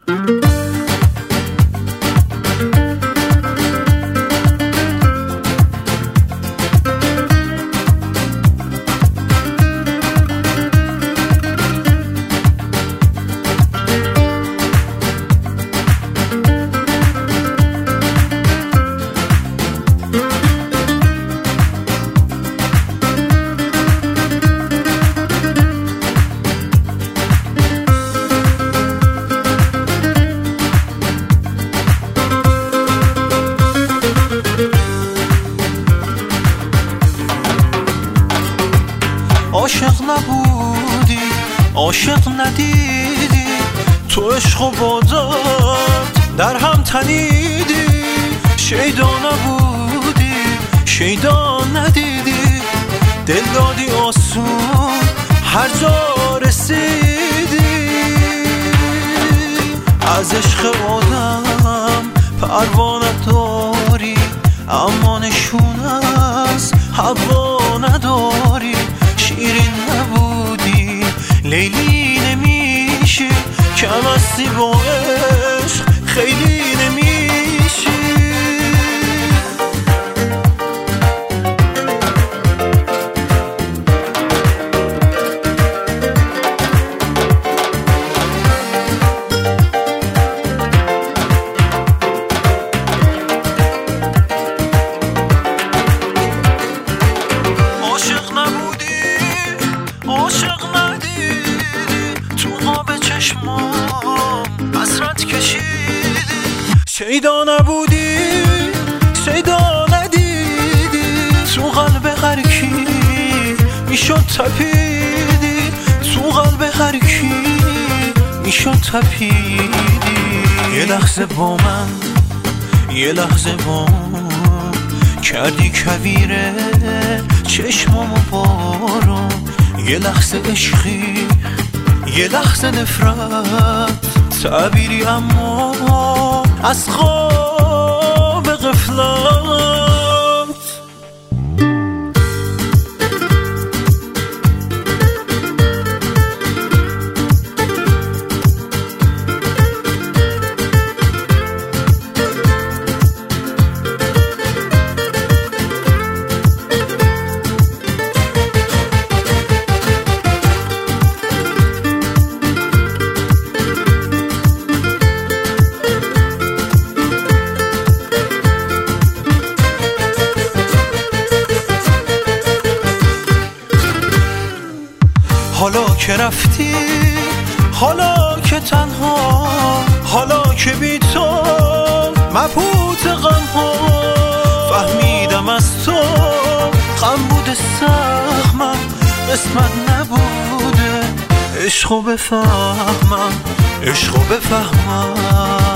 عاشق نبودی، عاشق ندیدی، تو عشق و بادات در هم تنیدی. شیدا نبودی، شیدا ندیدی، دل دادی آسون هر جا رسیدی. از عشق آدم پروانه داری، اما نشون از هوا نداری. شیرین نبودی، لیلی نمیشی، کم هستی با عشق خیلی نمیشی. عاشق ندیدی، تو آب چشمام حسرت کشیدی. شیدا نبودی، شیدا ندیدی، تو قلب هر کی میشد تپیدی. تو قلب هر کی میشد تپیدی. یه لحظه با من، یه لحظه با من کردی کویره چشمامو بارون. یه لحظه عشقی، یه لحظه نفرت، تعبیری اما از خواب غفلت. حالا که رفتی، حالا که تنها، حالا که بی تو مبهوت غم ها. فهمیدم از تو غم بوده سخمم، قسمت نبوده عشقو بفهمم، عشقو بفهمم.